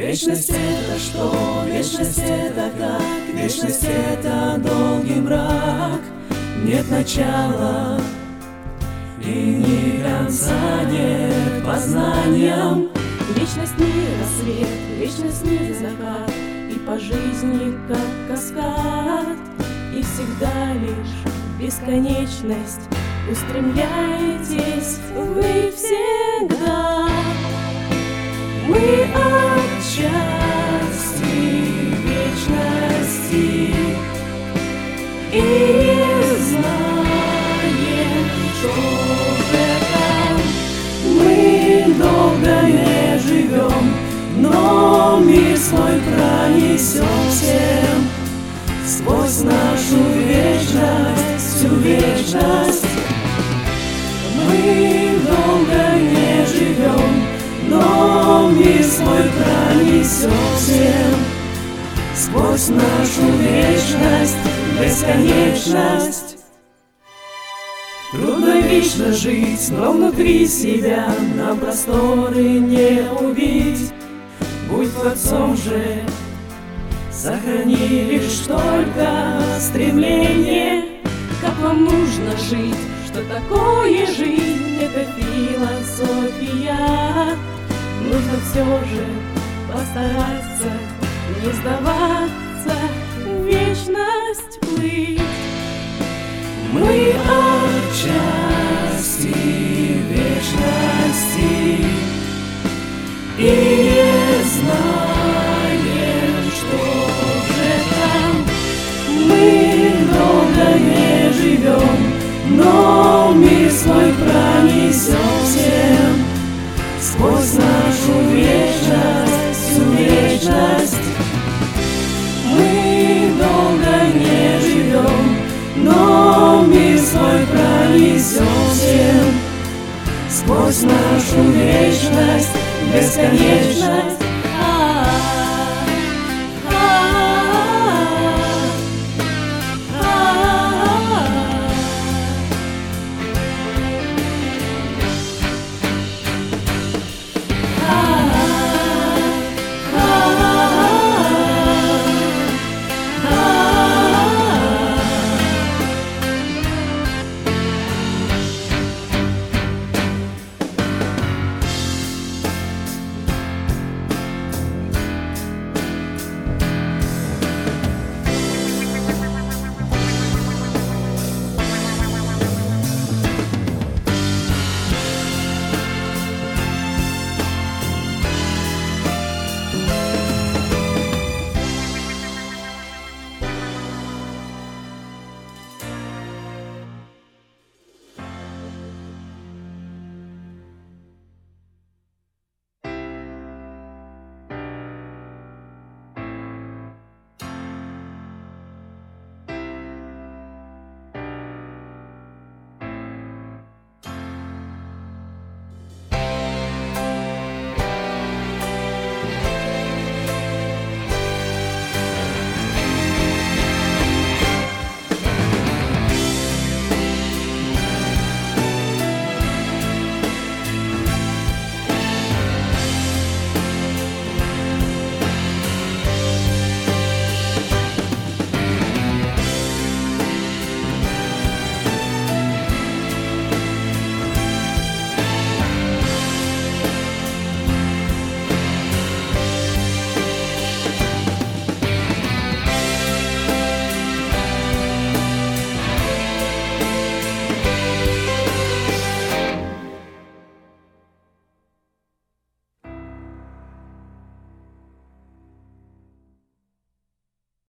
Вечность это что? Вечность это как? Вечность это долгий мрак. Нет начала и ни конца нет познаниям. Вечность не рассвет, вечность не закат, и по жизни как каскад. И всегда лишь в бесконечность устремляетесь вы всегда. Мы от счастья вечности и не знаем, что это. Мы долго не живем, но мир свой пронесем всем сквозь нашу вечность, всю вечность. Мы долго не живем, но мир свой пронесем всем сквозь нашу вечность, бесконечность. Трудно вечно жить, но внутри себя нам просторы не убить. Будь творцом же, сохрани лишь только стремление. Как вам нужно жить? Что такое жизнь? Это философия. Нужно все же постараться не сдаваться, в вечность плыть. Мы от счастья вечности и не знаем, что же там. Мы долго не живем, но мир свой пронесем всем сквозь нашу вечность, всю вечность. Мы долго не живем, но мир свой пронесем всем сквозь нашу вечность, бесконечность.